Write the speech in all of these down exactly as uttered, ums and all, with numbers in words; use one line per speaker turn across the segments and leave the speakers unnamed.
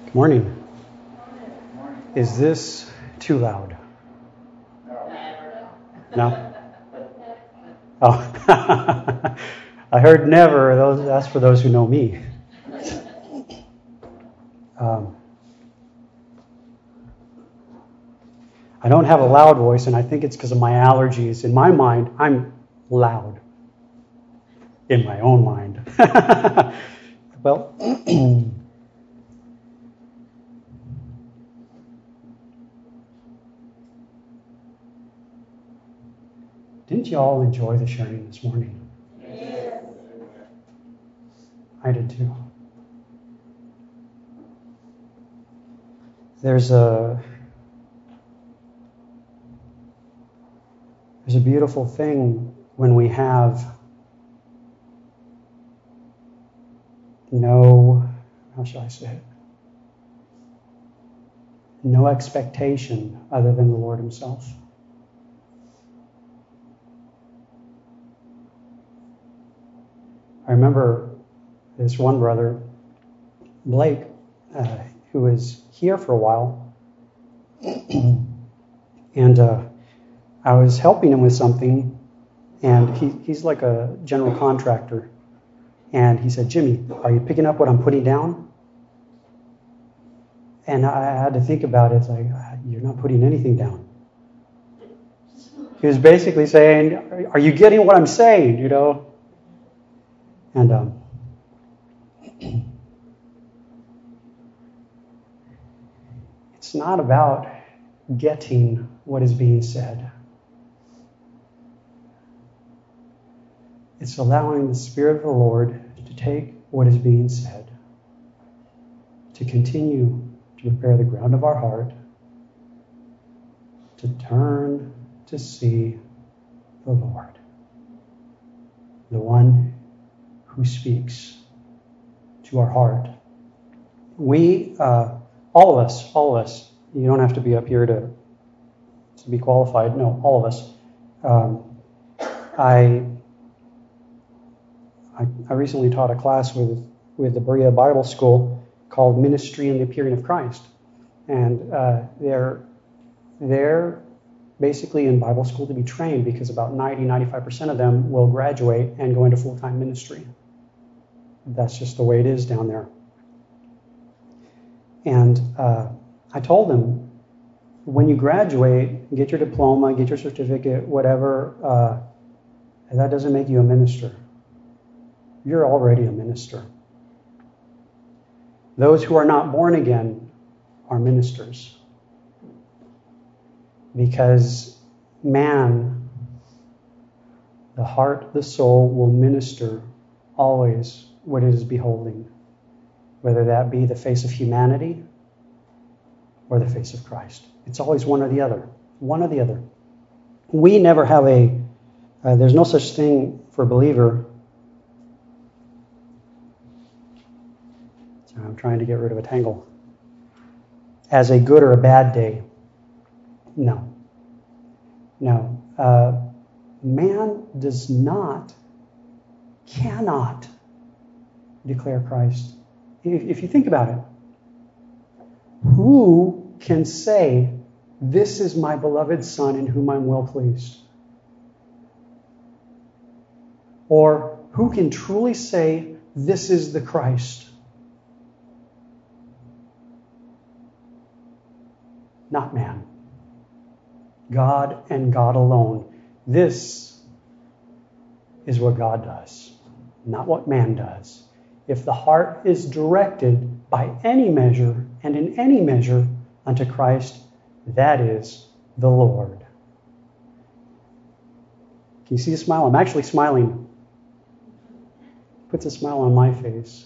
Good morning. Is this too loud? No? Oh. I heard never. Those, that's for those who know me. Um, I don't have a loud voice, and I think it's because of my allergies. In my mind, I'm loud. In my own mind. Well, didn't you all enjoy the sharing this morning? Yes. I did too. There's a there's a beautiful thing when we have no, how shall I say it? No expectation other than the Lord Himself. I remember this one brother, Blake, uh, who was here for a while, and uh, I was helping him with something, and he, he's like a general contractor, and he said, "Jimmy, are you picking up what I'm putting down?" And I had to think about it. It's like, you're not putting anything down. He was basically saying, are you getting what I'm saying, you know? And um, it's not about getting what is being said. It's allowing the Spirit of the Lord to take what is being said, to continue to prepare the ground of our heart, to turn to see the Lord, the one who speaks to our heart. We, uh, all of us, all of us, you don't have to be up here to, to be qualified. No, all of us. Um, I, I I recently taught a class with, with the Berea Bible School called Ministry and the Appearing of Christ. And uh, they're, they're basically in Bible school to be trained because about ninety, ninety-five percent of them will graduate and go into full-time ministry. That's just the way it is down there. And uh, I told them, when you graduate, get your diploma, get your certificate, whatever, uh, that doesn't make you a minister. You're already a minister. Those who are not born again are ministers. Because man, the heart, the soul, will minister always what it is beholding, whether that be the face of humanity or the face of Christ. It's always one or the other, one or the other. We never have a, uh, there's no such thing for a believer. So I'm trying to get rid of a tangle. As a good or a bad day. No. No. Uh, man does not, cannot declare Christ. If, if you think about it, who can say, "This is my beloved Son in whom I'm well pleased"? Or who can truly say, "This is the Christ"? Not man. God and God alone. This is what God does, not what man does. If the heart is directed by any measure and in any measure unto Christ, that is the Lord. Can you see a smile? I'm actually smiling. Puts a smile on my face.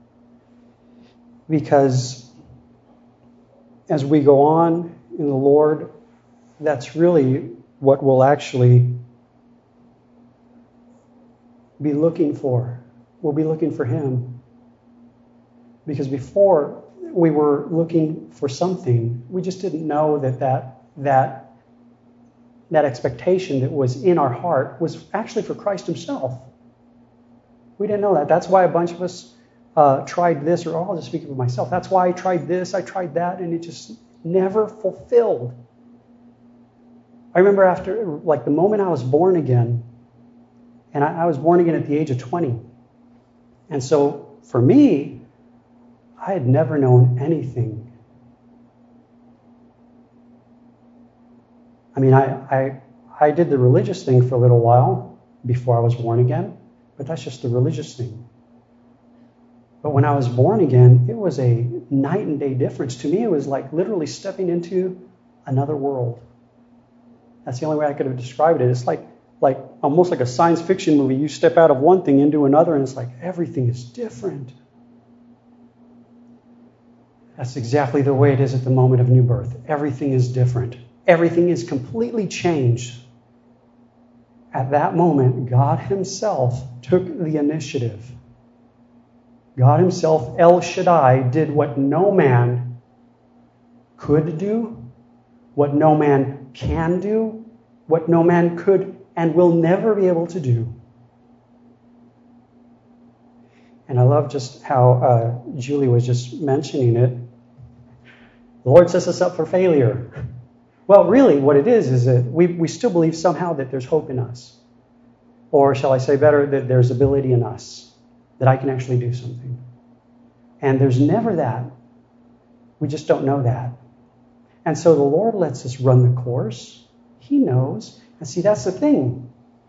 Because as we go on in the Lord, that's really what we'll actually be looking for. We'll be looking for Him. Because before we were looking for something, we just didn't know that that, that, that expectation that was in our heart was actually for Christ Himself. We didn't know that. That's why a bunch of us uh, tried this, or oh, I'll just speak for myself. That's why I tried this, I tried that, and it just never fulfilled. I remember after, like the moment I was born again, and I, I was born again at the age of twenty. And so for me, I had never known anything. I mean, I, I, I did the religious thing for a little while before I was born again, but that's just the religious thing. But when I was born again, it was a night and day difference. To me, it was like literally stepping into another world. That's the only way I could have described it. It's like, like almost like a science fiction movie. You step out of one thing into another, and it's like everything is different. That's exactly the way it is at the moment of new birth. Everything is different. Everything is completely changed. At that moment, God Himself took the initiative. God Himself, El Shaddai, did what no man could do, what no man can do, what no man could and will never be able to do. And I love just how uh, Julie was just mentioning it. The Lord sets us up for failure. Well, really, what it is, is that we, we still believe somehow that there's hope in us. Or shall I say better, that there's ability in us. That I can actually do something. And there's never that. We just don't know that. And so the Lord lets us run the course. He knows. And see, that's the thing.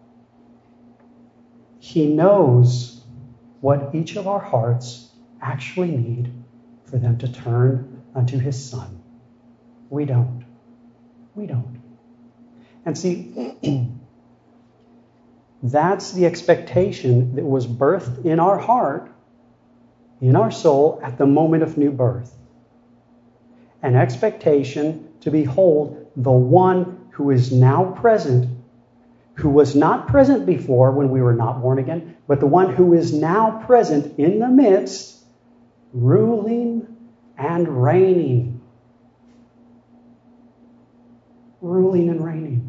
He knows what each of our hearts actually need for them to turn unto His Son. We don't. We don't. And see, that's the expectation that was birthed in our heart, in our soul, at the moment of new birth. An expectation to behold the one who is now present, who was not present before when we were not born again, but the one who is now present in the midst, ruling and reigning. Ruling and reigning.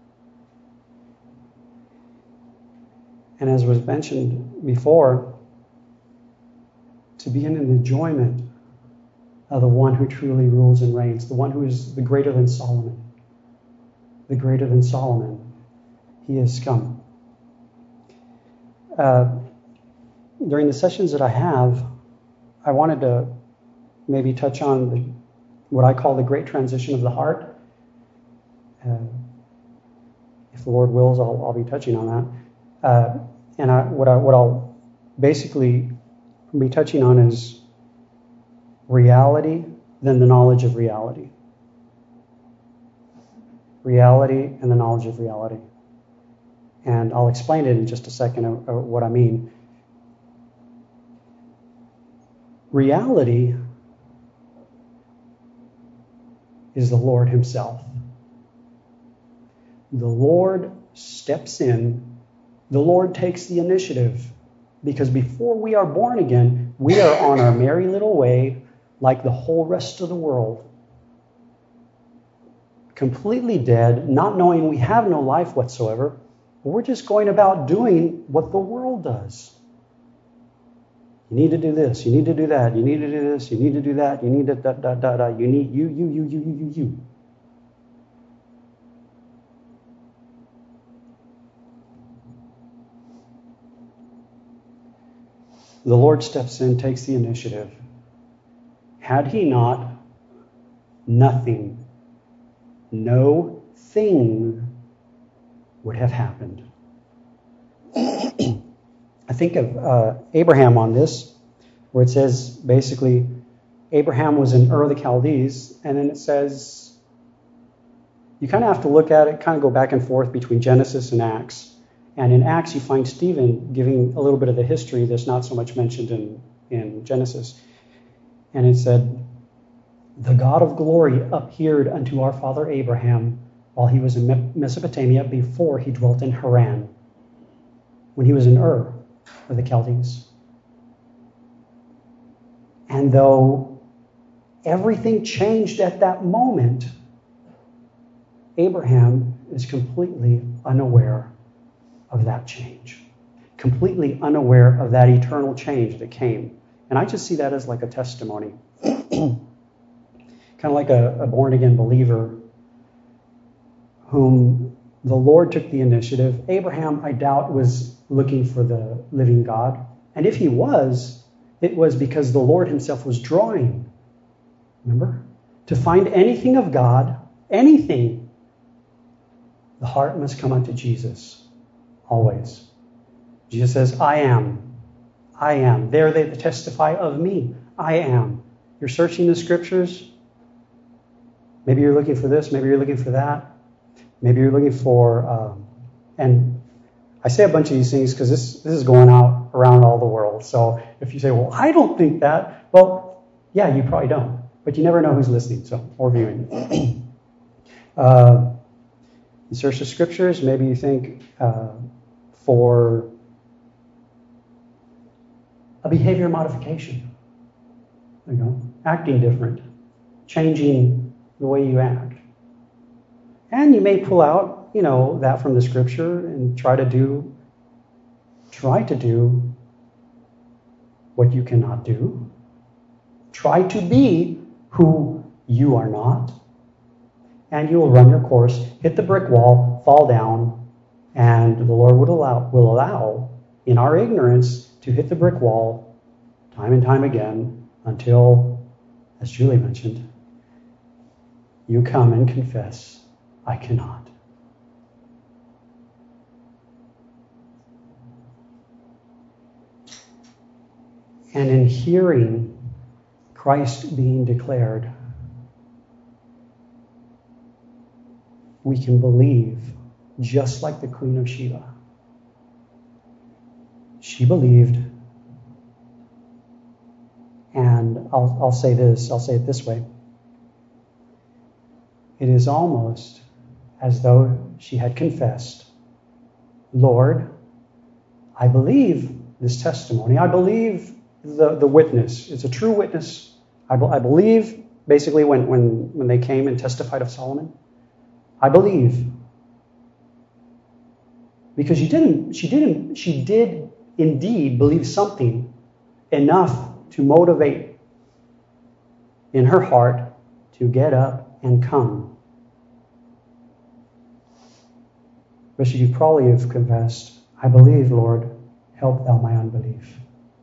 And as was mentioned before, to be in an enjoyment of the one who truly rules and reigns, the one who is the greater than Solomon. The greater than Solomon. He has come. Uh, during the sessions that I have, I wanted to maybe touch on the, what I call the great transition of the heart. Uh, if the Lord wills, I'll, I'll be touching on that. Uh, and I, what, I, what I'll basically be touching on is reality, then the knowledge of reality. Reality and the knowledge of reality. And I'll explain it in just a second of, of what I mean. Reality is the Lord Himself. The Lord steps in. The Lord takes the initiative. Because before we are born again, we are on our merry little way like the whole rest of the world. Completely dead, not knowing we have no life whatsoever. We're just going about doing what the world does. You need to do this. You need to do that. You need to do this. You need to do that. You need to da da da da. You need you you you you you you you. The Lord steps in, takes the initiative. Had He not, nothing, no thing would have happened. I think of uh, Abraham on this, where it says basically Abraham was in Ur of the Chaldees, and then it says you kind of have to look at it, kind of go back and forth between Genesis and Acts. And in Acts, you find Stephen giving a little bit of the history that's not so much mentioned in, in Genesis. And it said, the God of glory appeared unto our father Abraham while he was in Mesopotamia before he dwelt in Haran, when he was in Ur of the Chaldees. And though everything changed at that moment, Abraham is completely unaware of that change. Completely unaware of that eternal change that came And I just see that as like a testimony. Kind of like a, a born-again believer whom the Lord took the initiative. Abraham, I doubt, was looking for the living God. And if he was, it was because the Lord himself was drawing. Remember? To find anything of God, anything, the heart must come unto Jesus. Always. Jesus says, I am. I am. There they testify of me. I am. You're searching the scriptures. Maybe you're looking for this. Maybe you're looking for that. Maybe you're looking for, um, and I say a bunch of these things because this, this is going out around all the world. So if you say, well, I don't think that, well, yeah, you probably don't. But you never know who's listening, so, or viewing. uh, you search the scriptures. Maybe you think uh, for a behavior modification. There you go. Acting different. Changing the way you act. And you may pull out, you know, that from the scripture and try to do, try to do what you cannot do. Try to be who you are not. And you will run your course, hit the brick wall, fall down, and the Lord would allow, will allow, in our ignorance, to hit the brick wall time and time again until, as Julie mentioned, you come and confess, I cannot. And in hearing Christ being declared, we can believe just like the Queen of Sheba. She believed, and I'll, I'll say this, I'll say it this way. It is almost as though she had confessed, Lord, I believe this testimony. I believe the, the witness. It's a true witness. I, be, I believe, basically, when, when, when they came and testified of Solomon, I believe. Because she didn't, she didn't, she did indeed believe something enough to motivate in her heart to get up and come. But she could probably have confessed, I believe, Lord, help thou my unbelief.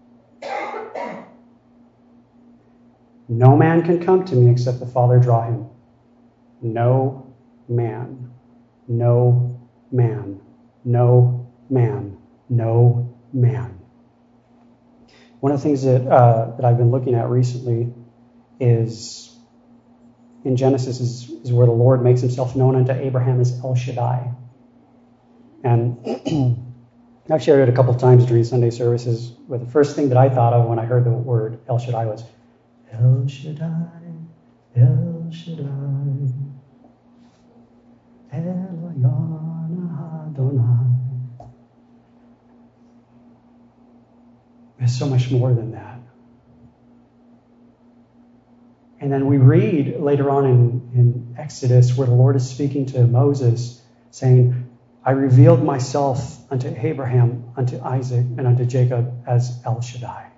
No man can come to me except the Father draw him. No man. No man. No man. No man. One of the things that uh, that I've been looking at recently is in Genesis is, is where the Lord makes himself known unto Abraham as El Shaddai. And I've shared it a couple of times during Sunday services, but the first thing that I thought of when I heard the word El Shaddai was El Shaddai, El Shaddai, Eloyana Adonai. There's so much more than that. And then we read later on in, in Exodus where the Lord is speaking to Moses, saying, I revealed myself unto Abraham, unto Isaac, and unto Jacob as El Shaddai.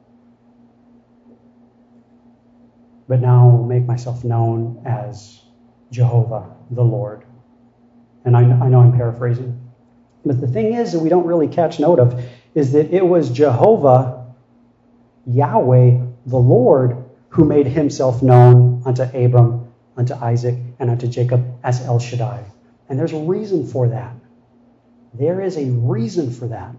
But now I will make myself known as Jehovah, the Lord. And I, I know I'm paraphrasing. But the thing is that we don't really catch note of is that it was Jehovah, Yahweh, the Lord, who made himself known unto Abram, unto Isaac, and unto Jacob as El Shaddai. And there's a reason for that. There is a reason for that.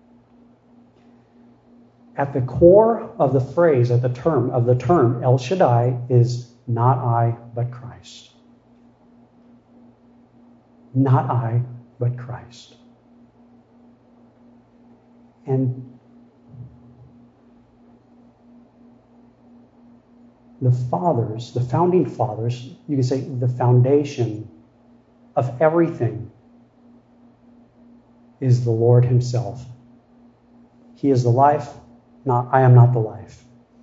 At the core of the phrase, at the term of the term El Shaddai is not I, but Christ. Not I, but Christ. And the fathers, the founding fathers, you can say the foundation of everything is the Lord himself. He is the life, not I am not the life.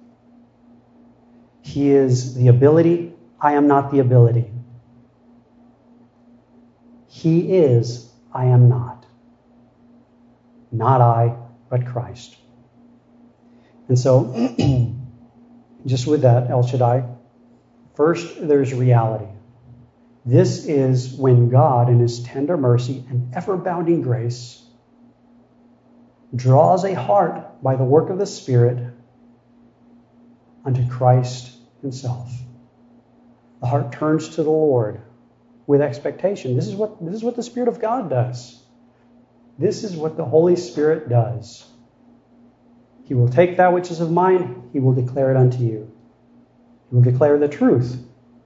He is the ability, I am not the ability. He is, I am not. Not I, but Christ. And so, just with that, El Shaddai, first there's reality. This is when God, in his tender mercy and ever-bounding grace, draws a heart by the work of the Spirit unto Christ himself. The heart turns to the Lord with expectation. This is what, this is what the Spirit of God does. This is what the Holy Spirit does. He will take that which is of mine, he will declare it unto you. He will declare the truth.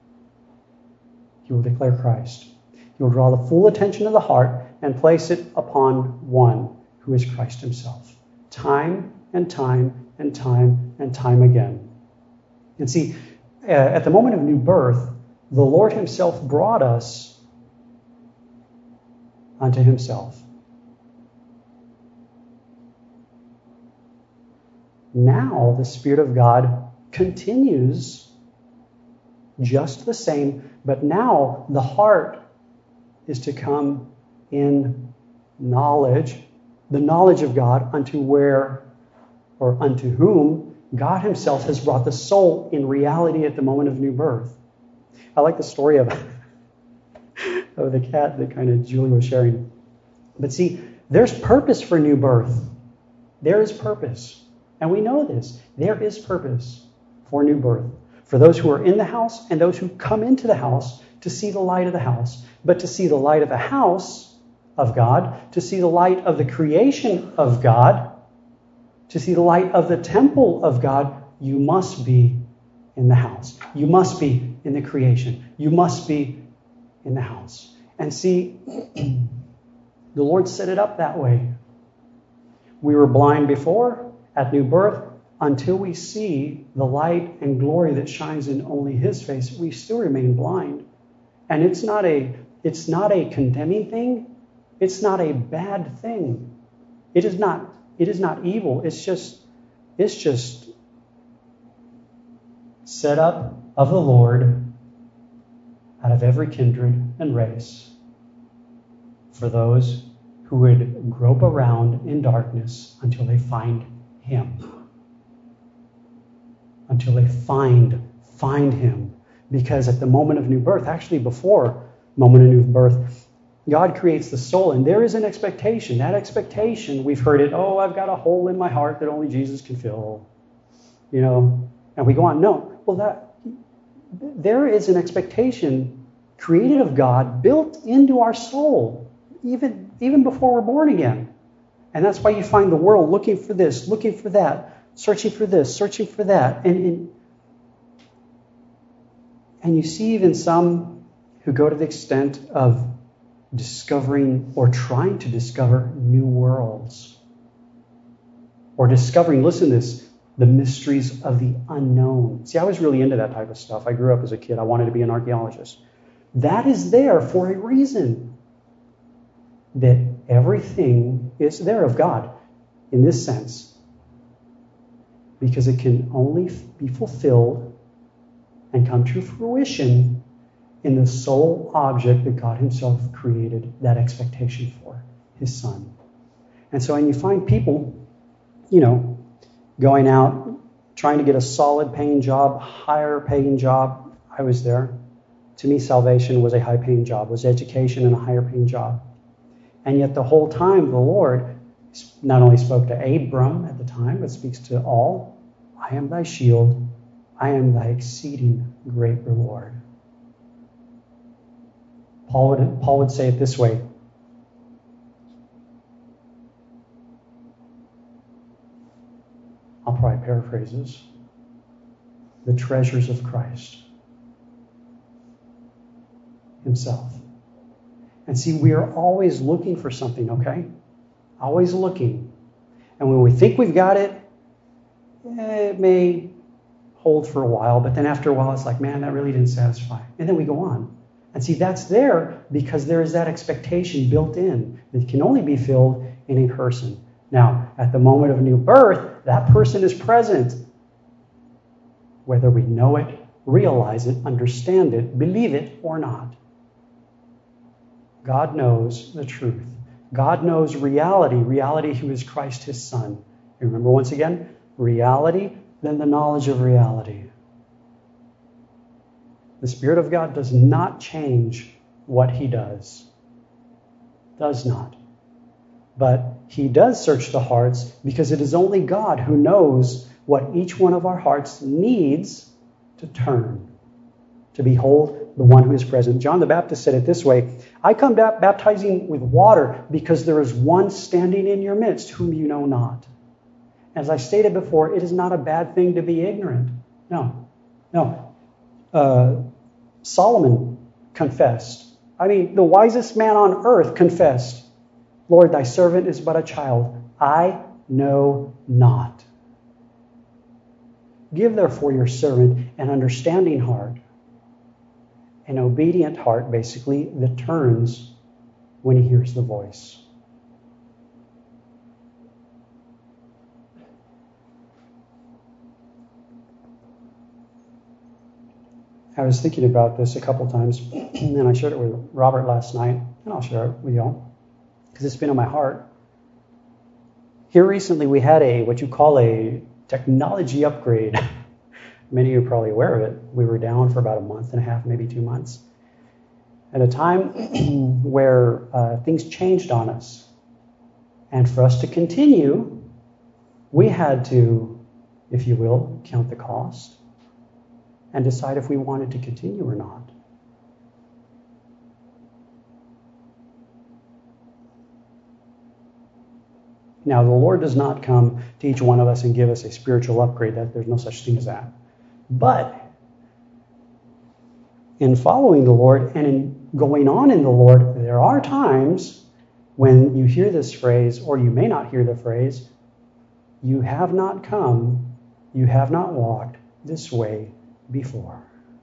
He will declare Christ. He will draw the full attention of the heart and place it upon one who is Christ himself. Time and time and time and time again. And see, uh, at the moment of new birth, the Lord himself brought us unto himself. Now the Spirit of God continues just the same, but now the heart is to come in knowledge, the knowledge of God unto where or unto whom God himself has brought the soul in reality at the moment of new birth. I like the story of, of the cat that kind of Julie was sharing. But see, there's purpose for new birth. There is purpose. And we know this. There is purpose for new birth. For those who are in the house and those who come into the house to see the light of the house. But to see the light of the house of God, to see the light of the creation of God, to see the light of the temple of God, you must be in the house. You must be in the creation. You must be in the house. And see, the Lord set it up that way. We were blind before, at new birth, until we see the light and glory that shines in only his face, we still remain blind. And it's not a, it's not a condemning thing. It's not a bad thing. It is not, it is not evil. It's just, it's just set up of the Lord out of every kindred and race for those who would grope around in darkness until they find him. Until they find, find him. Because at the moment of new birth, actually before moment of new birth, God creates the soul, and there is an expectation. That expectation, we've heard it, oh, I've got a hole in my heart that only Jesus can fill. You know, and we go on. No, well, that there is an expectation created of God built into our soul, even, even before we're born again. And that's why you find the world looking for this, looking for that, searching for this, searching for that. And, and, and you see even some who go to the extent of discovering or trying to discover new worlds. Or discovering, listen to this, the mysteries of the unknown. See, I was really into that type of stuff. I grew up as a kid. I wanted to be an archaeologist. That is there for a reason. That everything is there of God in this sense. Because it can only be fulfilled and come to fruition in the sole object that God himself created that expectation for, his Son. And so when you find people, you know, going out, trying to get a solid paying job, higher paying job, I was there. To me, salvation was a high paying job, was education and a higher paying job. And yet the whole time the Lord not only spoke to Abram at the time, but speaks to all, I am thy shield, I am thy exceeding great reward. Paul would, Paul would say it this way. I'll probably paraphrase this. The treasures of Christ himself. And see, we are always looking for something, okay? Always looking. And when we think we've got it, eh, it may hold for a while, but then after a while it's like, man, that really didn't satisfy. And then we go on. And see, that's there because there is that expectation built in that can only be filled in a person. Now, at the moment of new birth, that person is present. Whether we know it, realize it, understand it, believe it, or not. God knows the truth. God knows reality, reality who is Christ his Son. You remember once again, reality than the knowledge of reality. The Spirit of God does not change what he does. Does not. But he does search the hearts because it is only God who knows what each one of our hearts needs to turn, to behold the one who is present. John the Baptist said it this way, I come baptizing with water because there is one standing in your midst whom you know not. As I stated before, it is not a bad thing to be ignorant. No, no. Uh, Solomon confessed. I mean, the wisest man on earth confessed, Lord, thy servant is but a child. I know not. Give therefore your servant an understanding heart, an obedient heart, basically, that turns when he hears the voice. I was thinking about this a couple times, and I shared it with Robert last night, and I'll share it with y'all, because it's been on my heart. Here recently we had a, what you call a technology upgrade. Many of you are probably aware of it. We were down for about a month and a half, maybe two months. At a time where uh, things changed on us. And for us to continue, we had to, if you will, count the cost and decide if we wanted to continue or not. Now, the Lord does not come to each one of us and give us a spiritual upgrade. That there's no such thing as that. But in following the Lord and in going on in the Lord, there are times when you hear this phrase, or you may not hear the phrase, you have not come, you have not walked this way before.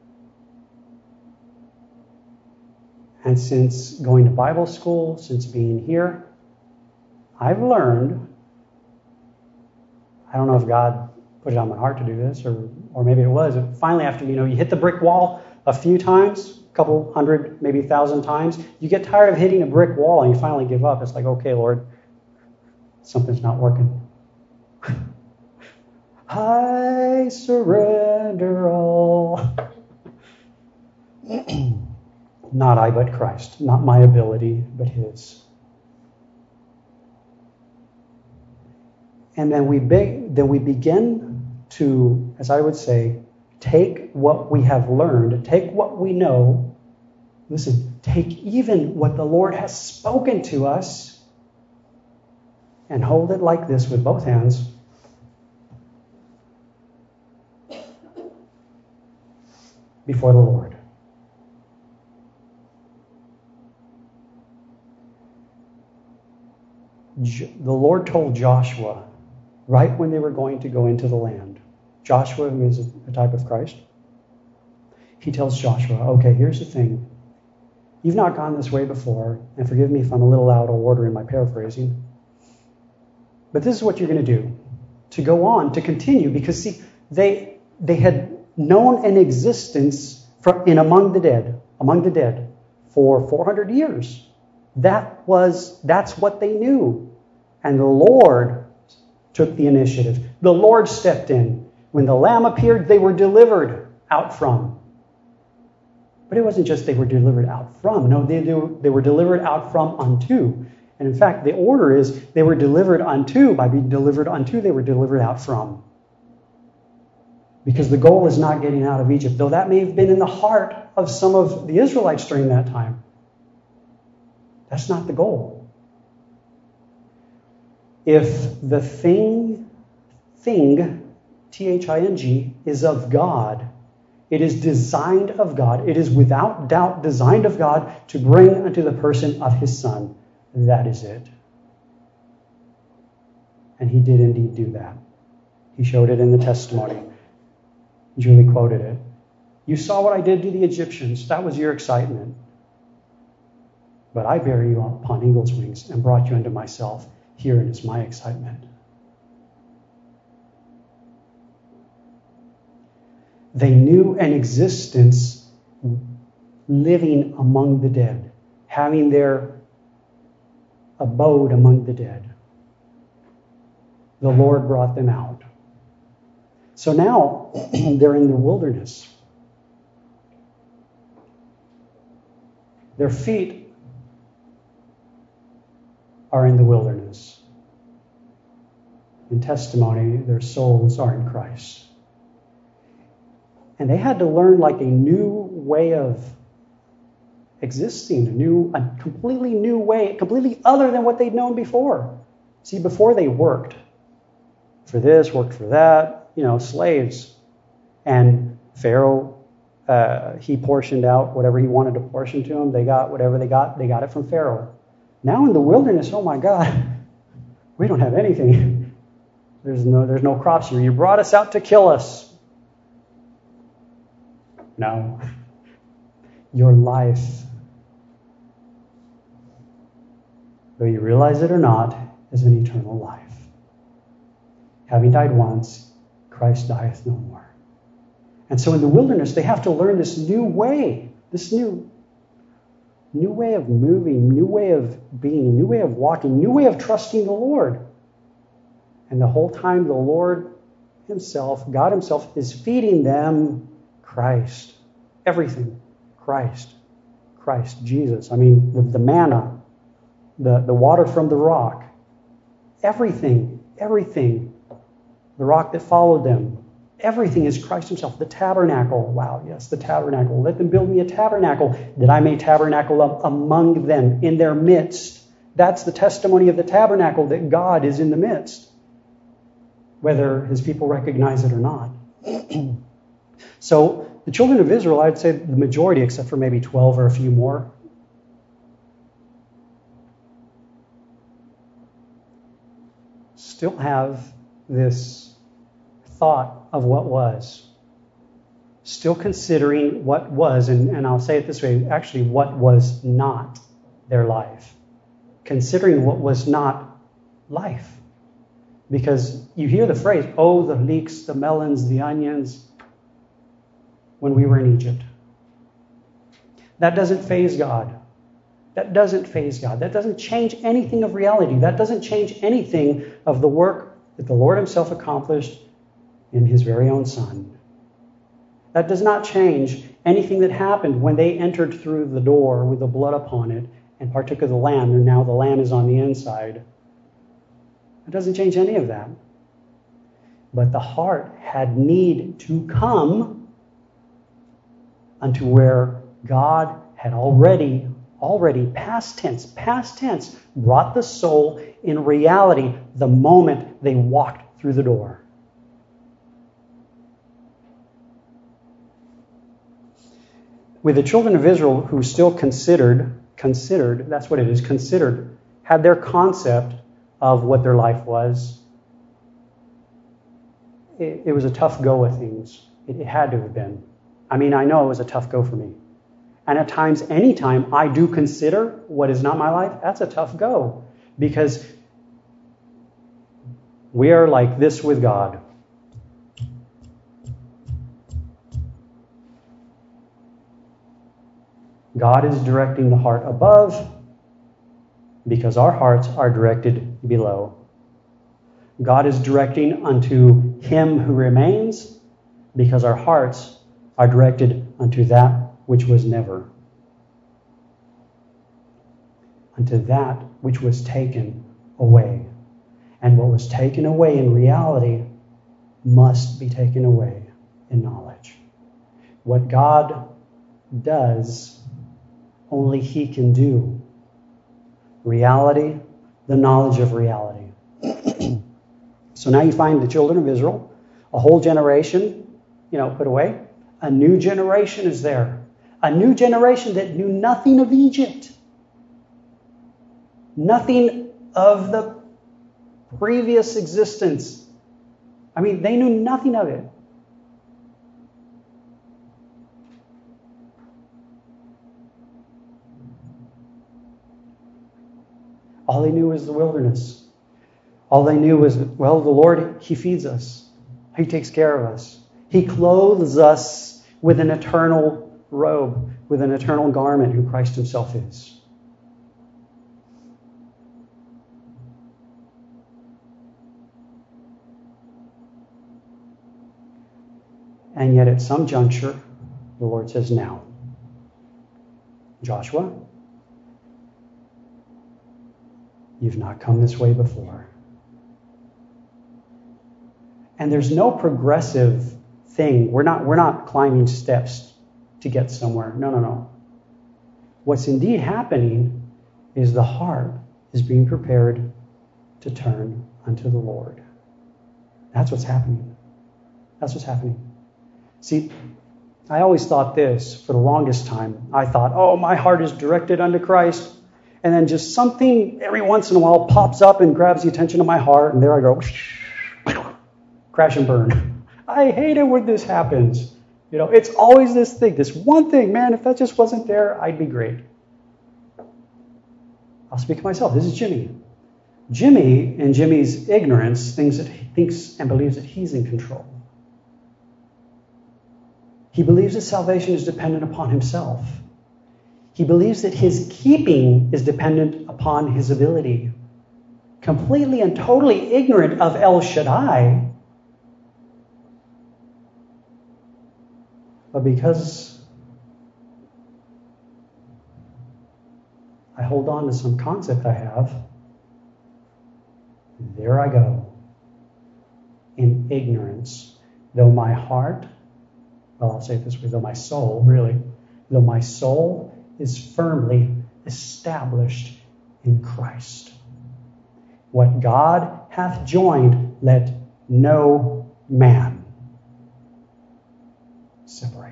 And since going to Bible school, since being here, I've learned, I don't know if God put it on my heart to do this, or or maybe it was, finally after, you know, you hit the brick wall a few times, a couple hundred, maybe a thousand times, you get tired of hitting a brick wall and you finally give up. It's like, okay, Lord, something's not working. I surrender all. Not I, but Christ. Not my ability, but his. And then we be, then we begin to, as I would say, take what we have learned, take what we know. Listen, take even what the Lord has spoken to us and hold it like this with both hands. Before the Lord. The Lord told Joshua, right when they were going to go into the land, Joshua, who is a type of Christ, he tells Joshua, okay, here's the thing. You've not gone this way before, and forgive me if I'm a little out of order in my paraphrasing, but this is what you're going to do to go on, to continue, because see, they they had known an existence from in among the dead, among the dead, for four hundred years. That was, that's what they knew. And the Lord took the initiative. The Lord stepped in. When the Lamb appeared, they were delivered out from. But it wasn't just they were delivered out from. No, they, they, were, they were delivered out from unto. And in fact, the order is they were delivered unto. By being delivered unto, they were delivered out from. Because the goal is not getting out of Egypt, though that may have been in the heart of some of the Israelites during that time. That's not the goal. If the thing, thing, T H I N G, is of God, it is designed of God, it is without doubt designed of God to bring unto the person of his Son. That is it. And he did indeed do that. He showed it in the testimony. Julie quoted it. You saw what I did to the Egyptians. That was your excitement. But I bear you upon eagle's wings and brought you unto myself. Herein is my excitement. They knew an existence living among the dead, having their abode among the dead. The Lord brought them out. So now they're in the wilderness. Their feet are in the wilderness. In testimony, their souls are in Christ. And they had to learn like a new way of existing, a new, a completely new way, completely other than what they'd known before. See, before they worked for this, worked for that, you know, slaves. And Pharaoh, uh, he portioned out whatever he wanted to portion to them. They got whatever they got. They got it from Pharaoh. Now in the wilderness, oh my God, we don't have anything. There's no, there's no crops here. You brought us out to kill us. No. Your life, though you realize it or not, is an eternal life. Having died once, Christ dieth no more. And so in the wilderness, they have to learn this new way, this new, new way of moving, new way of being, new way of walking, new way of trusting the Lord. And the whole time the Lord himself, God himself, is feeding them Christ. Everything. Christ. Christ. Jesus. I mean, the, the manna, the, the water from the rock. Everything. Everything. The rock that followed them. Everything is Christ himself. The tabernacle. Wow, yes, the tabernacle. Let them build me a tabernacle that I may tabernacle up among them in their midst. That's the testimony of the tabernacle, that God is in the midst, whether his people recognize it or not. So the children of Israel, I'd say the majority, except for maybe twelve or a few more, still have this thought of what was. Still considering what was, and, and I'll say it this way, actually what was not their life. Considering what was not life. Because you hear the phrase, oh, the leeks, the melons, the onions, when we were in Egypt. That doesn't faze God. That doesn't faze God. That doesn't change anything of reality. That doesn't change anything of the work that the Lord himself accomplished in his very own Son. That does not change anything that happened when they entered through the door with the blood upon it and partook of the lamb, and now the lamb is on the inside. It doesn't change any of that. But the heart had need to come unto where God had already, already, past tense, past tense, brought the soul in reality the moment they walked through the door. With the children of Israel who still considered, considered, that's what it is, considered, had their concept of what their life was, it, it was a tough go with things. It, it had to have been. I mean, I know it was a tough go for me. And at times, anytime I do consider what is not my life, that's a tough go. Because we are like this with God. God is directing the heart above because our hearts are directed below. God is directing unto him who remains because our hearts are directed unto that which was never. Unto that which was taken away. And what was taken away in reality must be taken away in knowledge. What God does, only he can do. Reality, the knowledge of reality. So now you find the children of Israel, a whole generation, you know, put away. A new generation is there. A new generation that knew nothing of Egypt. Nothing of the previous existence. I mean, they knew nothing of it. All they knew was the wilderness. All they knew was, well, the Lord, he feeds us. He takes care of us. He clothes us with an eternal robe, with an eternal garment, who Christ himself is. And yet at some juncture, the Lord says, now, Joshua, you've not come this way before. And there's no progressive thing. We're not, we're not climbing steps to get somewhere. No, no, no. What's indeed happening is the heart is being prepared to turn unto the Lord. That's what's happening. That's what's happening. See, I always thought this for the longest time. I thought, oh, my heart is directed unto Christ. And then just something every once in a while pops up and grabs the attention of my heart. And there I go, crash and burn. I hate it when this happens. You know, it's always this thing, this one thing. Man, if that just wasn't there, I'd be great. I'll speak to myself. This is Jimmy. Jimmy, in Jimmy's ignorance, thinks that he thinks and believes that he's in control. He believes that salvation is dependent upon himself. He believes that his keeping is dependent upon his ability. Completely and totally ignorant of El Shaddai. But because I hold on to some concept I have, there I go. In ignorance. Though my heart, well, I'll say it this way, though my soul, really, though my soul is firmly established in Christ. What God hath joined, let no man separate.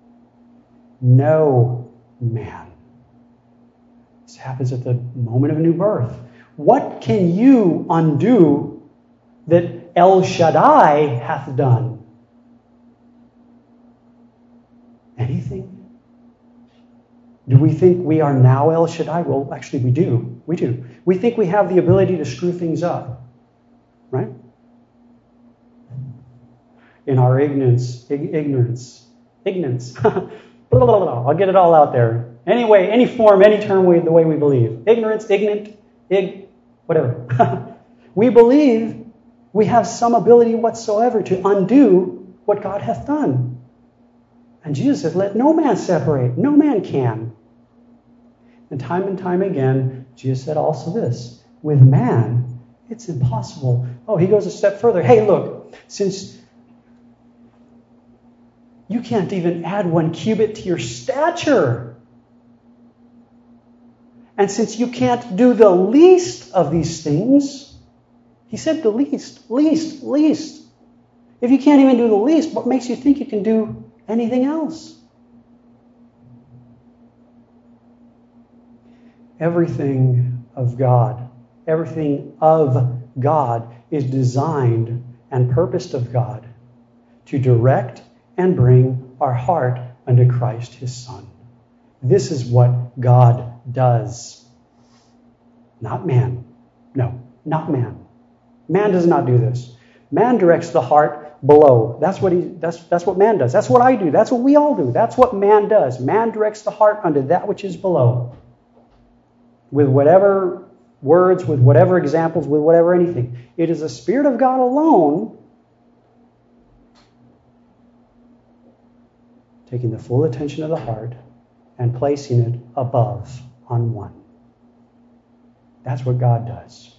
No man. This happens at the moment of a new birth. What can you undo that El Shaddai hath done? Anything? Do we think we are now El Shaddai? Well, actually we do. We do. We think we have the ability to screw things up. Right? In our ignorance, ig- ignorance, ignorance. I'll get it all out there. Anyway, any form, any term, we, the way we believe. Ignorance, ignorant, ig, whatever. We believe we have some ability whatsoever to undo what God hath done. And Jesus says, let no man separate. No man can. And time and time again, Jesus said also this. With man, it's impossible. Oh, he goes a step further. Hey, look, since you can't even add one cubit to your stature, and since you can't do the least of these things, he said the least, least, least. If you can't even do the least, what makes you think you can do anything else? Everything of God, everything of God is designed and purposed of God to direct and bring our heart unto Christ his Son. This is what God does. Not man. No, not man. Man does not do this. Man directs the heart below. That's what he that's that's what man does. That's what I do. That's what we all do. That's what man does. Man directs the heart unto that which is below. With whatever words, with whatever examples, with whatever anything. It is the Spirit of God alone taking the full attention of the heart and placing it above on one. That's what God does.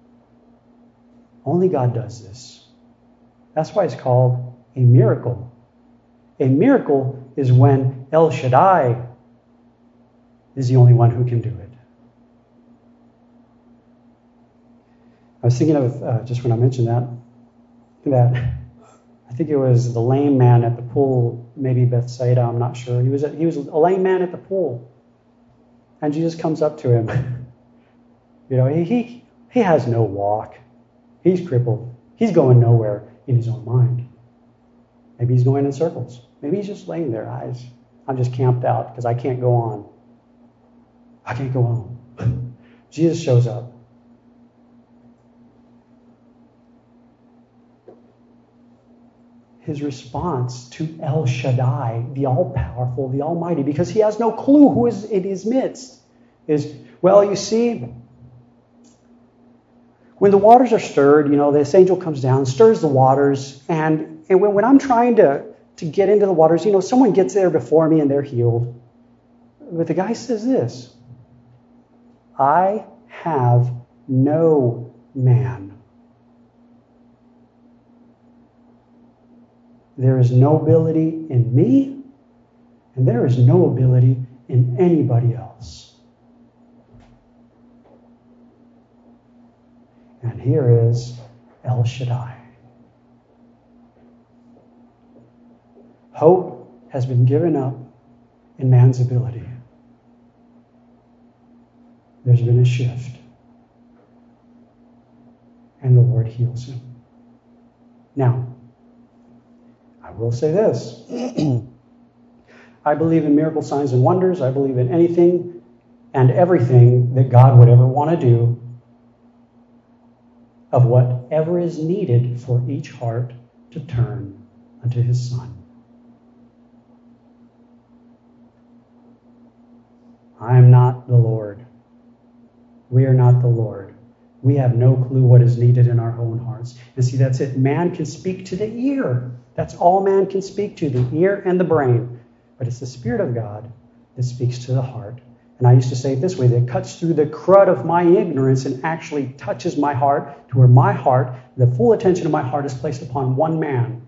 Only God does this. That's why it's called a miracle. A miracle is when El Shaddai is the only one who can do it. I was thinking of, uh, just when I mentioned that, that I think it was the lame man at the pool, maybe Bethsaida, I'm not sure. He was a, he was a lame man at the pool. And Jesus comes up to him. You know, he, he, he has no walk. He's crippled. He's going nowhere in his own mind. Maybe he's going in circles. Maybe he's just laying there. I, I'm just camped out because I can't go on. I can't go on. Jesus shows up. His response to El Shaddai, the all-powerful, the almighty, because he has no clue who is in his midst, is, well, you see, when the waters are stirred, you know, this angel comes down, stirs the waters, and, and when, when I'm trying to, to get into the waters. You know, someone gets there before me and they're healed. But the guy says this, I have no man. There is no ability in me, and there is no ability in anybody else. And here is El Shaddai. Hope has been given up in man's ability. There's been a shift. And the Lord heals him. Now, I will say this. I believe in miracle signs and wonders. I believe in anything and everything that God would ever want to do, of whatever is needed for each heart to turn unto his Son. I am not the Lord. We are not the Lord. We have no clue what is needed in our own hearts. And see, that's it. Man can speak to the ear. That's all man can speak to, the ear and the brain. But it's the Spirit of God that speaks to the heart. And I used to say it this way, that cuts through the crud of my ignorance and actually touches my heart to where my heart, the full attention of my heart is placed upon one man,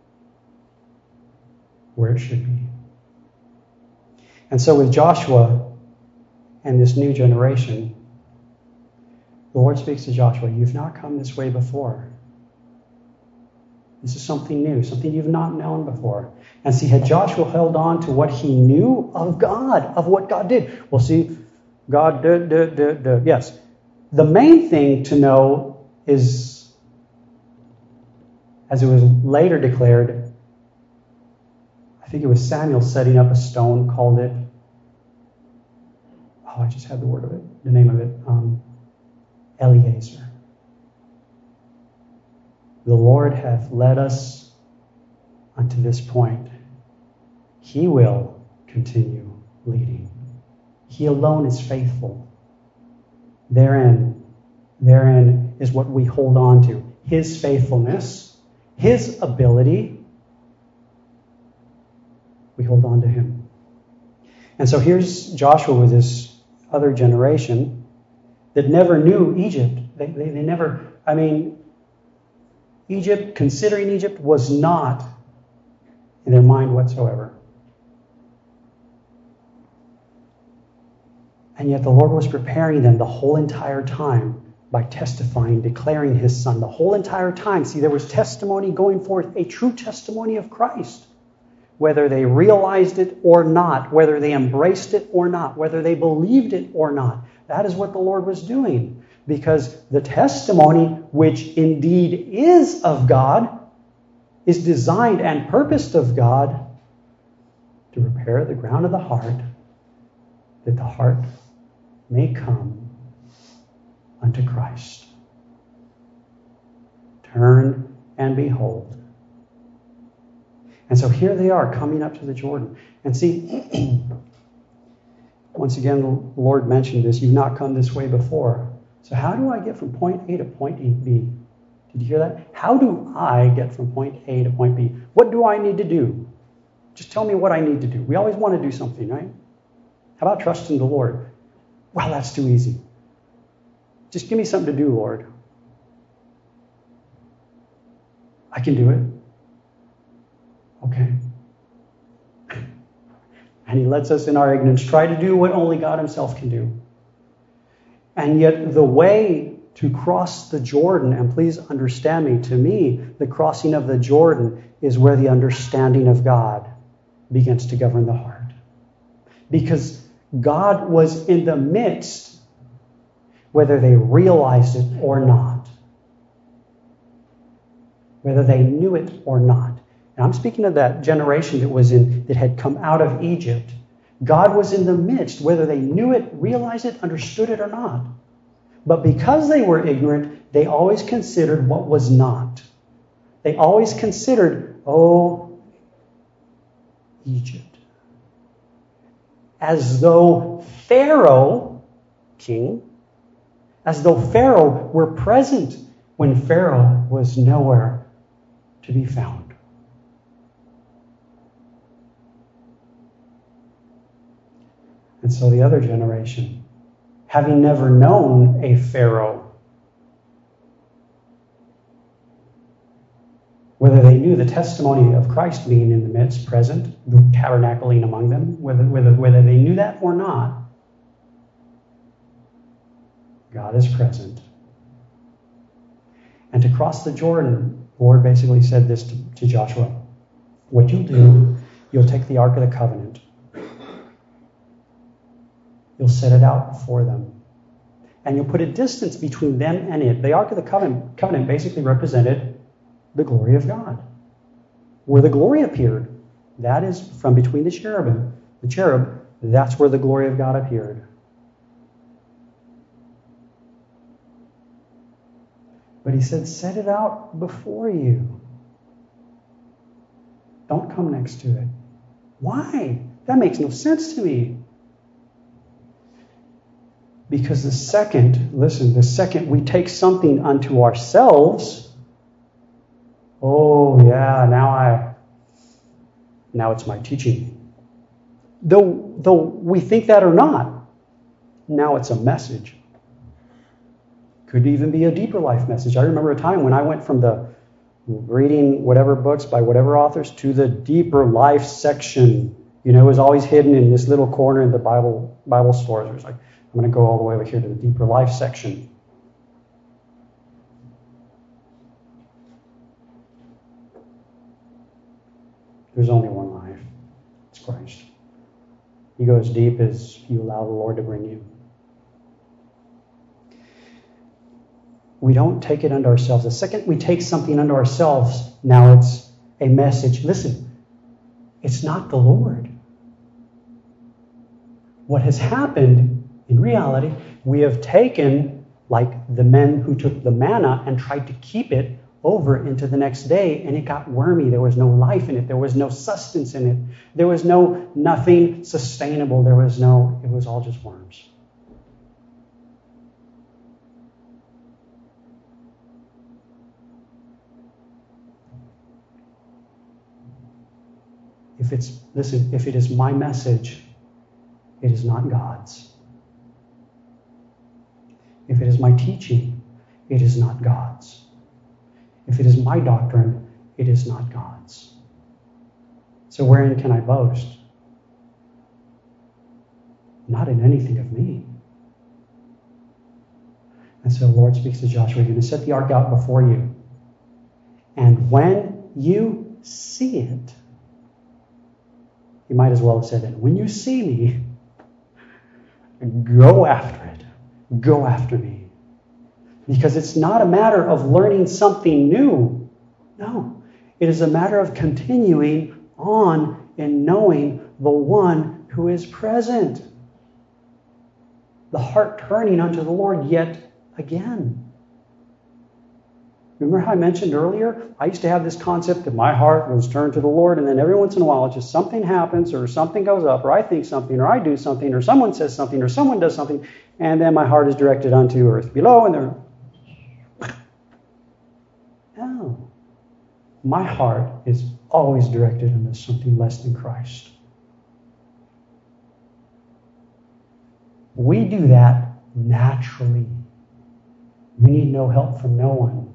where it should be. And so with Joshua and this new generation, the Lord speaks to Joshua, you've not come this way before. This is something new, something you've not known before. And see, had Joshua held on to what he knew of God, of what God did, well, see, God did, did, did, did. Yes. The main thing to know is, as it was later declared, I think it was Samuel setting up a stone, called it, oh, I just had the word of it, the name of it, um, Eliezer. The Lord hath led us unto this point. He will continue leading. He alone is faithful. Therein, therein is what we hold on to. His faithfulness, His ability. We hold on to Him. And so here's Joshua with this other generation that never knew Egypt. They, they, they never, I mean, Egypt, considering Egypt, was not in their mind whatsoever. And yet the Lord was preparing them the whole entire time by testifying, declaring His Son. The whole entire time. See, there was testimony going forth, a true testimony of Christ. Whether they realized it or not, whether they embraced it or not, whether they believed it or not. That is what the Lord was doing. Because the testimony, which indeed is of God, is designed and purposed of God to prepare the ground of the heart, that the heart may come unto Christ. Turn and behold. And so here they are coming up to the Jordan. And see, once again, the Lord mentioned this. You've not come this way before. So how do I get from point A to point B? Did you hear that? How do I get from point A to point B? What do I need to do? Just tell me what I need to do. We always want to do something, right? How about trusting the Lord? Well, that's too easy. Just give me something to do, Lord. I can do it. Okay. And He lets us in our ignorance try to do what only God Himself can do. And yet the way to cross the Jordan, and please understand me, to me, the crossing of the Jordan is where the understanding of God begins to govern the heart. Because God was in the midst, whether they realized it or not. Whether they knew it or not. And I'm speaking of that generation that was in, that had come out of Egypt. God was in the midst, whether they knew it, realized it, understood it or not. But because they were ignorant, they always considered what was not. They always considered, oh, Egypt. As though Pharaoh, king, as though Pharaoh were present when Pharaoh was nowhere to be found. And so the other generation, having never known a Pharaoh, whether they knew the testimony of Christ being in the midst, present, tabernacling among them, whether, whether, whether they knew that or not, God is present. And to cross the Jordan, the Lord basically said this to, to Joshua. What you'll do, you'll take the Ark of the Covenant. You'll set it out before them. And you'll put a distance between them and it. The Ark of the Covenant, covenant basically represented the glory of God. Where the glory appeared, that is from between the cherubim, the cherub, that's where the glory of God appeared. But he said, set it out before you. Don't come next to it. Why? That makes no sense to me. Because the second, listen, the second we take something unto ourselves, oh yeah, now I, now it's my teaching. Though, though we think that or not, now it's a message. Could even be a deeper life message. I remember a time when I went from the reading whatever books by whatever authors to the deeper life section. You know, it was always hidden in this little corner in the Bible Bible stores. It was like, I'm going to go all the way over here to the deeper life section. There's only one life. It's Christ. You go as deep as you allow the Lord to bring you. We don't take it unto ourselves. The second we take something unto ourselves, now it's a message. Listen, it's not the Lord. What has happened in reality, we have taken, like the men who took the manna and tried to keep it over into the next day, and it got wormy. There was no life in it. There was no sustenance in it. There was no nothing sustainable. There was no, it was all just worms. If it's, listen, if it is my message, it is not God's. If it is my teaching, it is not God's. If it is my doctrine, it is not God's. So wherein can I boast? Not in anything of me. And so the Lord speaks to Joshua, you're going to set the ark out before you. And when you see it, you might as well have said it. When you see me, go after it. Go after me. Because it's not a matter of learning something new. No. It is a matter of continuing on in knowing the one who is present. The heart turning unto the Lord yet again. Remember how I mentioned earlier? I used to have this concept that my heart was turned to the Lord, and then every once in a while just something happens, or something goes up, or I think something, or I do something, or someone says something, or someone does something, and then my heart is directed unto earth below, and there. No. My heart is always directed into something less than Christ. We do that naturally. We need no help from no one.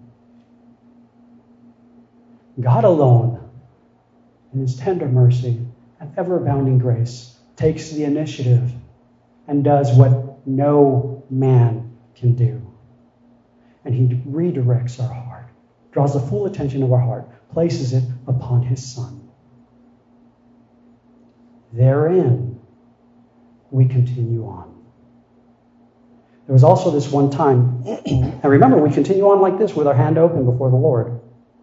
God alone, in His tender mercy and ever-abounding grace, takes the initiative and does what no man can do. And He redirects our heart, draws the full attention of our heart, places it upon His Son. Therein, we continue on. There was also this one time, and remember, we continue on like this with our hand open before the Lord.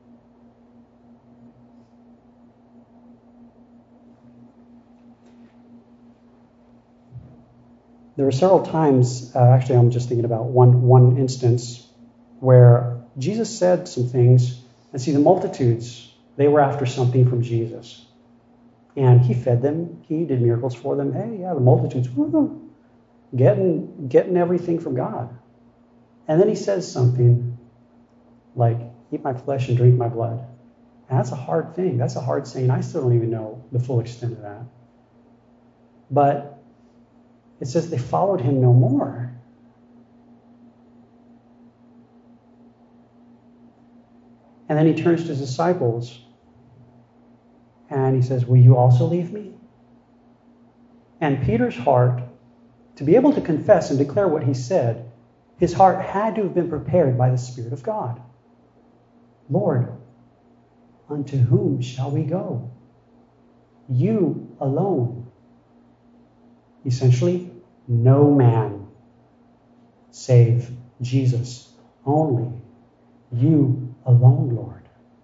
There were several times, uh, actually I'm just thinking about one, one instance, where Jesus said some things, and see the multitudes, they were after something from Jesus. And He fed them, He did miracles for them. Hey, yeah, the multitudes, woo, getting, getting everything from God. And then He says something like, eat my flesh and drink my blood. And that's a hard thing. That's a hard saying. I still don't even know the full extent of that. But it says they followed him no more. And then he turns to his disciples and he says, will you also leave me? And Peter's heart, to be able to confess and declare what he said, his heart had to have been prepared by the Spirit of God. Lord, unto whom shall we go? You alone. Essentially, no man save Jesus only. You alone, Lord.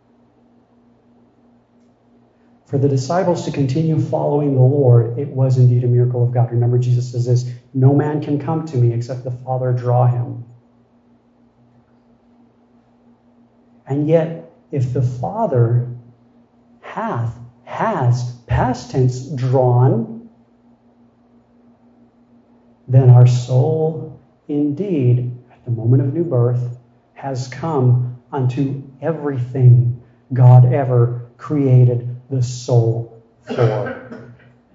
For the disciples to continue following the Lord, it was indeed a miracle of God. Remember, Jesus says this, no man can come to me except the Father draw him. And yet, if the Father hath, has, past tense, drawn, then our soul indeed, at the moment of new birth, has come unto everything God ever created the soul for.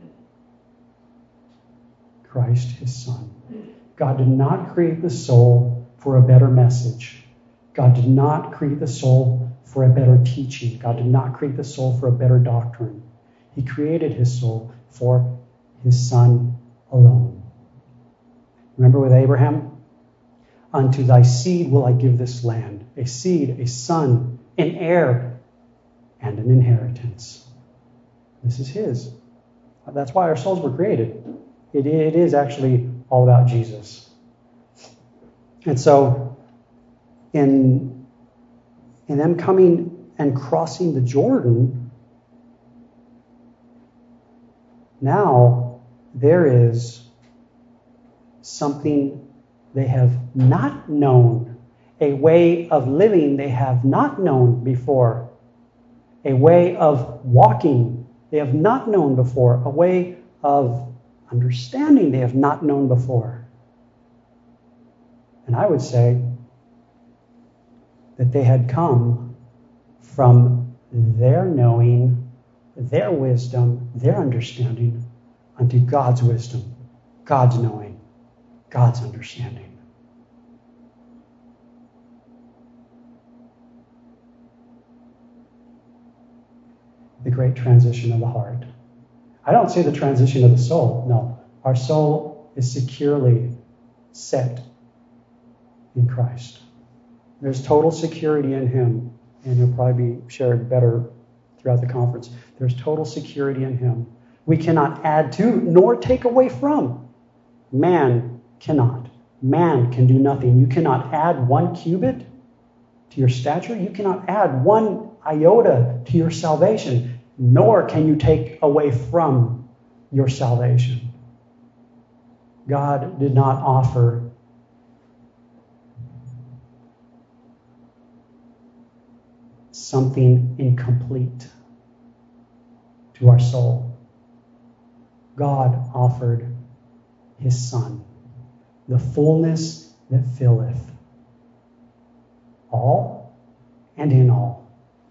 Christ, his Son. God did not create the soul for a better message. God did not create the soul for a better teaching. God did not create the soul for a better doctrine. He created his soul for his Son alone. Remember with Abraham? Unto thy seed will I give this land. A seed, a son, an heir, and an inheritance. This is his. That's why our souls were created. It, it is actually all about Jesus. And so, in, in them coming and crossing the Jordan, now there is something they have not known, a way of living they have not known before, a way of walking they have not known before, a way of understanding they have not known before. And I would say that they had come from their knowing, their wisdom, their understanding, unto God's wisdom, God's knowing, God's understanding. The great transition of the heart. I don't say the transition of the soul. No. Our soul is securely set in Christ. There's total security in him, and it'll probably be shared better throughout the conference. There's total security in him. We cannot add to nor take away from. Man cannot. Man can do nothing. You cannot add one cubit to your stature. You cannot add one iota to your salvation, nor can you take away from your salvation. God did not offer something incomplete to our soul. God offered his Son, the fullness that filleth all and in all.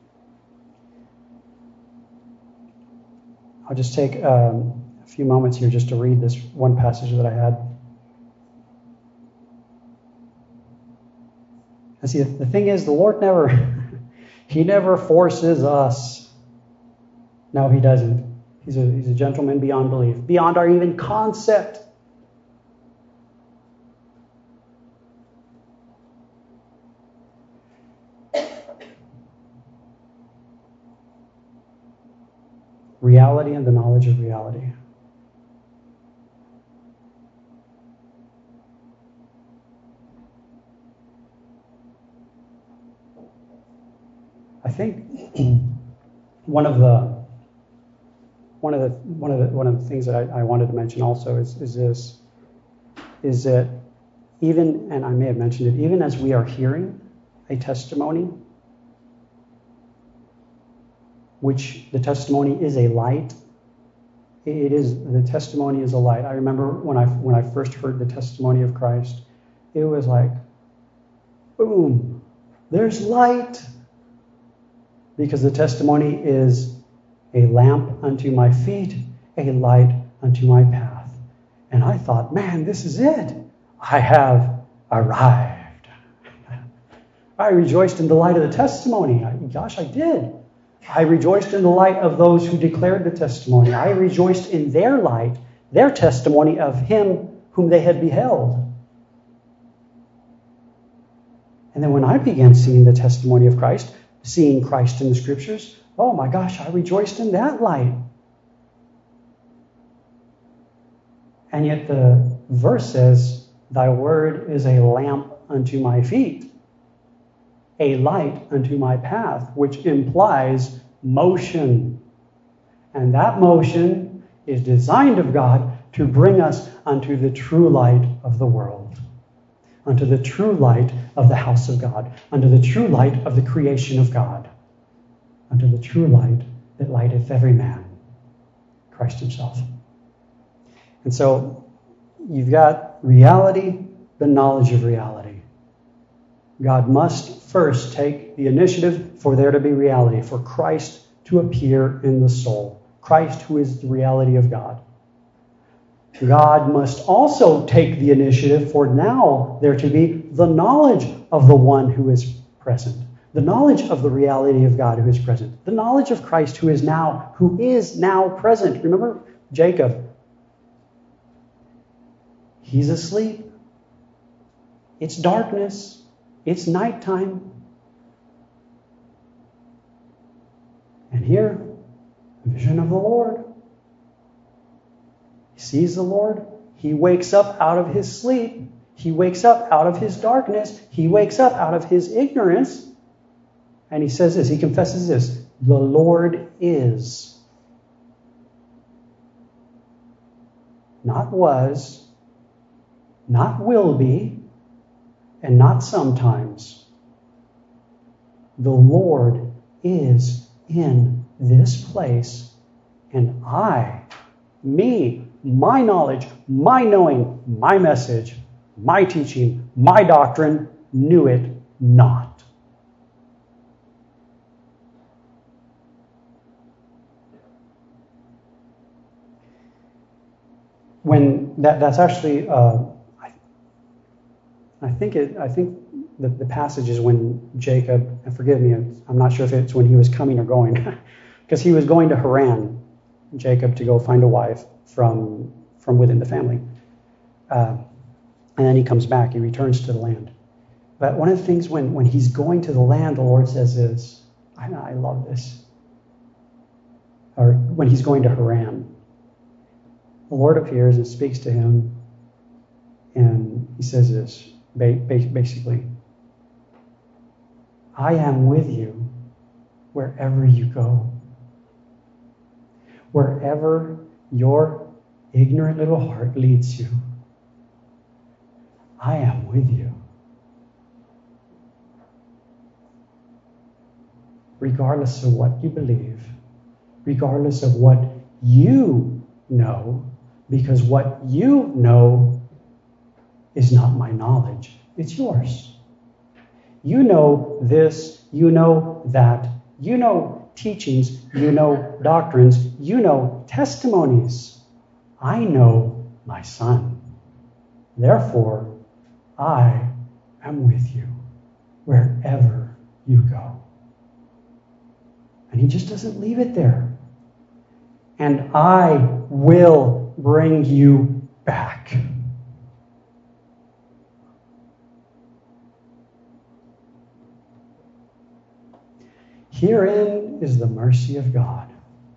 I'll just take um, a few moments here just to read this one passage that I had. And see, the thing is, the Lord never, he never forces us. No, he doesn't. He's a, he's a gentleman beyond belief, beyond our even concept. Reality and the knowledge of reality. I think one of the one of the one of the one of the things that I, I wanted to mention also is, is this is that even, and I may have mentioned it, even as we are hearing a testimony, which the testimony is a light. It is, the testimony is a light. I remember when I when I first heard the testimony of Christ, it was like, boom, there's light. Because the testimony is a lamp unto my feet, a light unto my path. And I thought, man, this is it. I have arrived. I rejoiced in the light of the testimony. I, gosh, I did. I rejoiced in the light of those who declared the testimony. I rejoiced in their light, their testimony of him whom they had beheld. And then when I began seeing the testimony of Christ, seeing Christ in the Scriptures, oh my gosh, I rejoiced in that light. And yet the verse says, thy word is a lamp unto my feet, a light unto my path, which implies motion. And that motion is designed of God to bring us unto the true light of the world, unto the true light of the house of God, unto the true light of the creation of God, unto the true light that lighteth every man, Christ himself. And so you've got reality, the knowledge of reality. God must first take the initiative for there to be reality, for Christ to appear in the soul. Christ, who is the reality of God. God must also take the initiative for now there to be the knowledge of the one who is present. The knowledge of the reality of God who is present. The knowledge of Christ who is now, who is now present. Remember Jacob. He's asleep. It's darkness. It's nighttime. And here, a vision of the Lord. He sees the Lord. He wakes up out of his sleep. He wakes up out of his darkness. He wakes up out of his ignorance. And he says this, he confesses this, the Lord is. Not was, not will be, and not sometimes. The Lord is in this place, and I, me, my knowledge, my knowing, my message, my teaching, my doctrine, knew it not. When that, that's actually, uh, I, I think it. I think the, the passage is when Jacob, and forgive me, I'm not sure if it's when he was coming or going, because he was going to Haran, Jacob, to go find a wife from from within the family, uh, and then he comes back. He returns to the land. But one of the things when when he's going to the land, the Lord says is, I, I love this. Or when he's going to Haran. The Lord appears and speaks to him, and he says this, basically, I am with you wherever you go. Wherever your ignorant little heart leads you, I am with you. Regardless of what you believe, regardless of what you know, because what you know is not my knowledge. It's yours. You know this, you know that, you know teachings, you know doctrines, you know testimonies. I know my Son. Therefore, I am with you wherever you go. And he just doesn't leave it there. And I will bring you back. Herein is the mercy of God.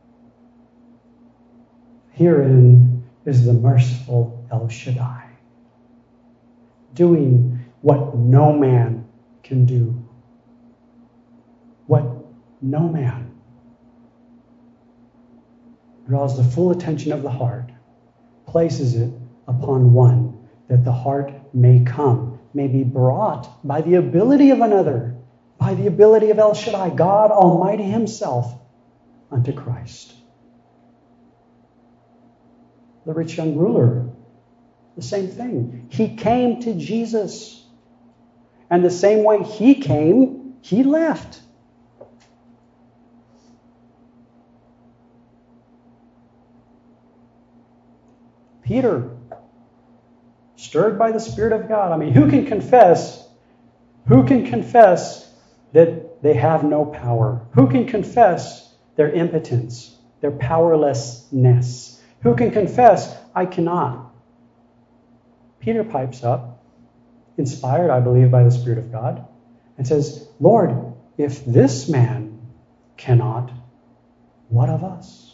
Herein is the merciful El Shaddai, doing what no man can do. What no man. Draws the full attention of the heart, places it upon one, that the heart may come, may be brought by the ability of another, by the ability of El Shaddai, God Almighty himself, unto Christ. The rich young ruler, the same thing. He came to Jesus. And the same way he came, he left. Peter, stirred by the Spirit of God. I mean, who can confess? Who can confess that they have no power? Who can confess their impotence, their powerlessness? Who can confess, I cannot? Peter pipes up, inspired, I believe, by the Spirit of God, and says, Lord, if this man cannot, what of us?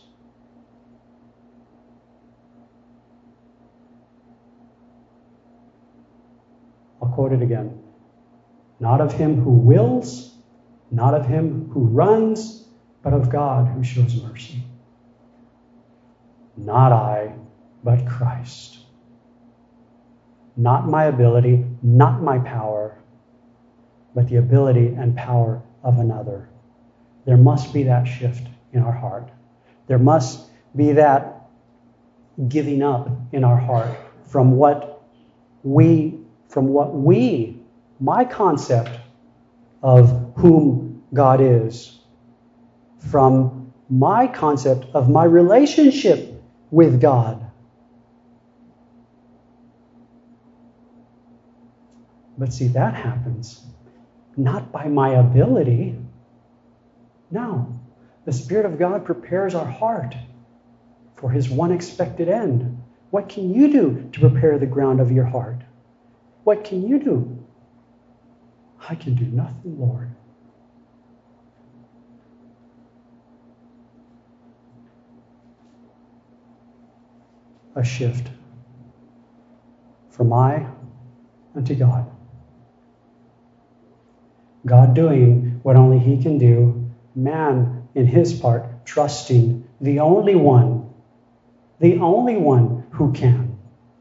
I'll quote it again. Not of him who wills, not of him who runs, but of God who shows mercy. Not I, but Christ. Not my ability, not my power, but the ability and power of another. There must be that shift in our heart. There must be that giving up in our heart from what we, from what we, my concept of whom God is, from my concept of my relationship with God. But see, that happens not by my ability. No. The Spirit of God prepares our heart for His one expected end. What can you do to prepare the ground of your heart? What can you do? I can do nothing, Lord. A shift from I unto God. God doing what only He can do. Man, in his part, trusting the only one, the only one who can.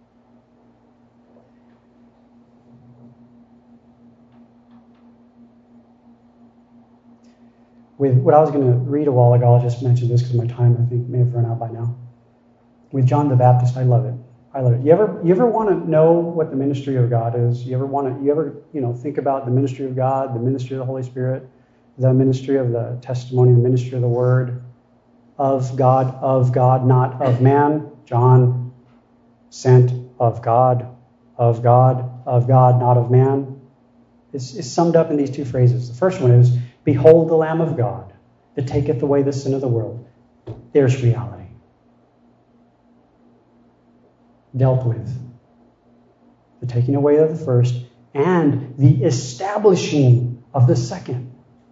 With what I was going to read a while ago, I'll just mention this because my time, I think, may have run out by now. With John the Baptist, I love it. I love it. You ever, you ever want to know what the ministry of God is? You ever want to, you ever, you know, think about the ministry of God, the ministry of the Holy Spirit, the ministry of the testimony, the ministry of the Word, of God, of God, not of man. John, sent of God, of God, of God, not of man. It's, it's summed up in these two phrases. The first one is, behold the Lamb of God that taketh away the sin of the world. There's reality. Dealt with. The taking away of the first and the establishing of the second.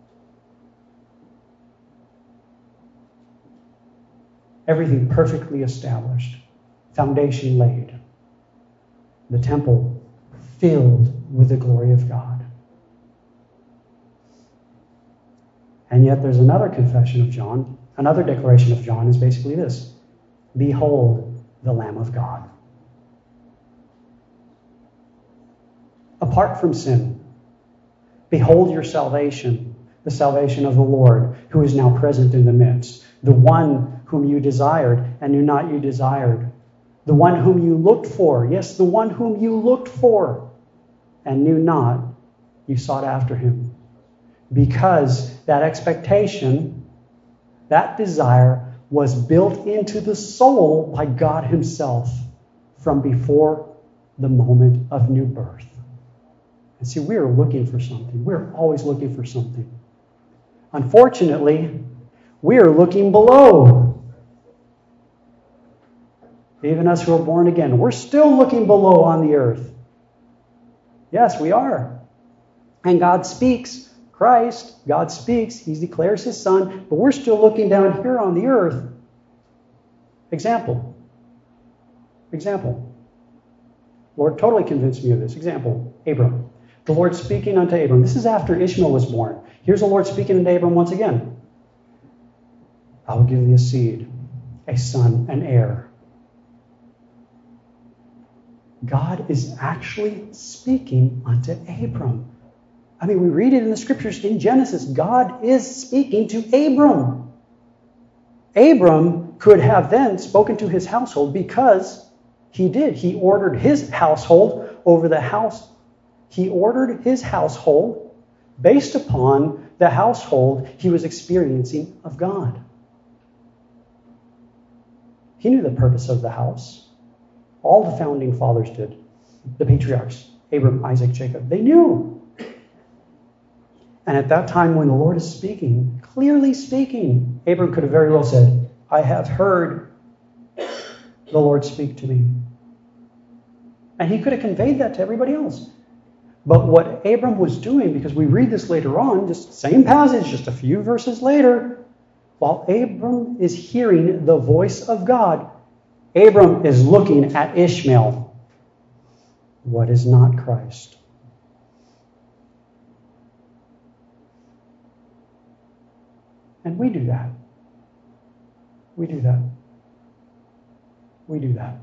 Everything perfectly established. Foundation laid. The temple filled with the glory of God. And yet there's another confession of John. Another declaration of John is basically this. Behold the Lamb of God. Apart from sin, behold your salvation, the salvation of the Lord, who is now present in the midst, the one whom you desired and knew not you desired, the one whom you looked for, yes, the one whom you looked for and knew not you sought after him. Because that expectation, that desire was built into the soul by God Himself from before the moment of new birth. And see, we are looking for something. We're always looking for something. Unfortunately, we are looking below. Even us who are born again, we're still looking below on the earth. Yes, we are. And God speaks. Christ, God speaks. He declares His Son. But we're still looking down here on the earth. Example. Example. Lord totally convinced me of this. Example. Abram. The Lord speaking unto Abram. This is after Ishmael was born. Here's the Lord speaking unto Abram once again. I will give thee a seed, a son, an heir. God is actually speaking unto Abram. I mean, we read it in the scriptures in Genesis. God is speaking to Abram. Abram could have then spoken to his household because he did. He ordered his household over the house. He ordered his household based upon the household he was experiencing of God. He knew the purpose of the house. All the founding fathers did. the patriarchs, Abram, Isaac, Jacob. They knew. And at that time when the Lord is speaking, clearly speaking, Abram could have very well said, I have heard the Lord speak to me. And he could have conveyed that to everybody else. But what Abram was doing, because we read this later on, just same passage, just a few verses later, while Abram is hearing the voice of God, Abram is looking at Ishmael. What is not Christ? And we do that. We do that. We do that.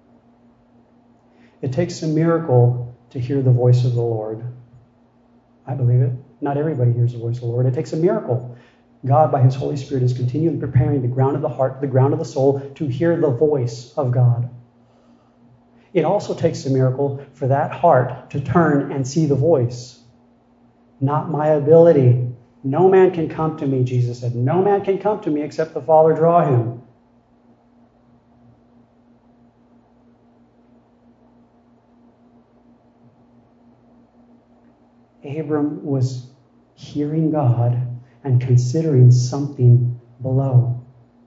It takes a miracle to hear the voice of the Lord. I believe it. Not everybody hears the voice of the Lord. It takes a miracle. God, by His Holy Spirit, is continually preparing the ground of the heart, the ground of the soul, to hear the voice of God. It also takes a miracle for that heart to turn and see the voice. Not my ability. No man can come to me, Jesus said. No man can come to me except the Father draw him. Abram was hearing God and considering something below.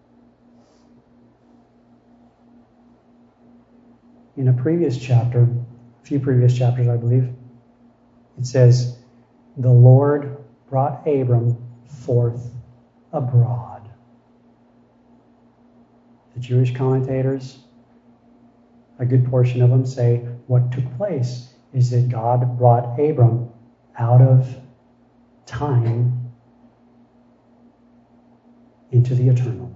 In a previous chapter, a few previous chapters, I believe, it says, the Lord brought Abram forth abroad. The Jewish commentators, a good portion of them say what took place is that God brought Abram out of time into the eternal.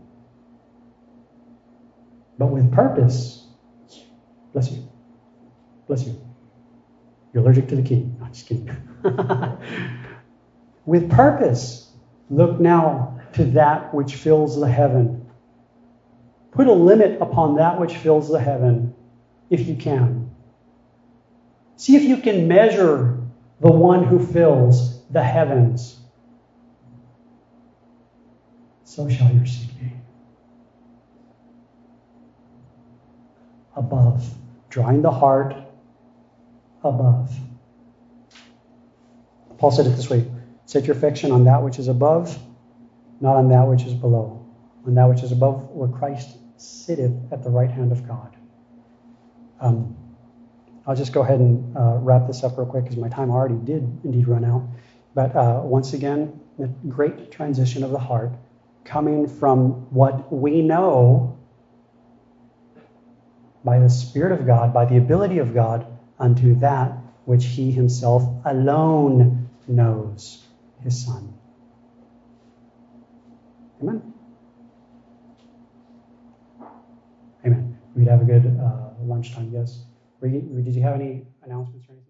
But with purpose. Bless you. Bless you. You're allergic to the king. No, I'm just kidding. With purpose. Look now to that which fills the heaven. Put a limit upon that which fills the heaven, if you can. See if you can measure the one who fills the heavens. So shall your seed be. Above. Drawing the heart above. Paul said it this way. Set your affection on that which is above, not on that which is below. On that which is above, where Christ sitteth at the right hand of God. Um, I'll just go ahead and uh, wrap this up real quick because my time already did indeed run out. But uh, once again, the great transition of the heart coming from what we know by the Spirit of God, by the ability of God, unto that which He Himself alone knows, His Son. Amen? Amen. We'd have a good uh, lunchtime, yes. Did you have any announcements or anything?